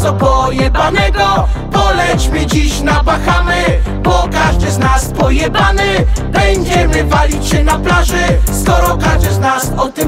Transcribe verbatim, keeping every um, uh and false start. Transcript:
bardzo pojebanego. Polećmy dziś na Bahamy, bo każdy z nas pojebany. Będziemy walić się na plaży, skoro każdy z nas o tym